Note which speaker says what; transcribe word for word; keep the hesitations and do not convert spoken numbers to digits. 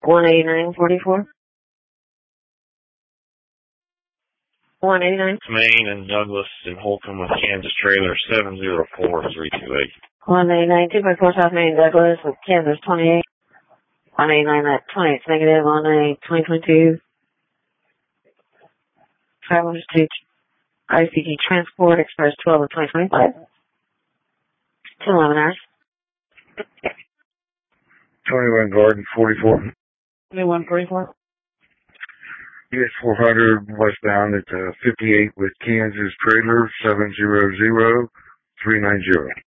Speaker 1: one eighty-nine forty-four. one eighty-nine.
Speaker 2: Maine and Douglas and Holcomb with Kansas trailer seven zero four three two eight.
Speaker 1: one eighty-nine, two by four South Main, Douglas with Kansas twenty-eight. one eighty-nine, that twenty-eight is negative, one eight twenty twenty-two. Travelers to I C T Transport, Express twelve of twenty twenty-five. two eleven hours.
Speaker 3: twenty-one Garden forty-four.
Speaker 1: twenty-one forty-four.
Speaker 3: U S four hundred westbound at uh, fifty-eight with Kansas trailer seven zero zero three nine zero.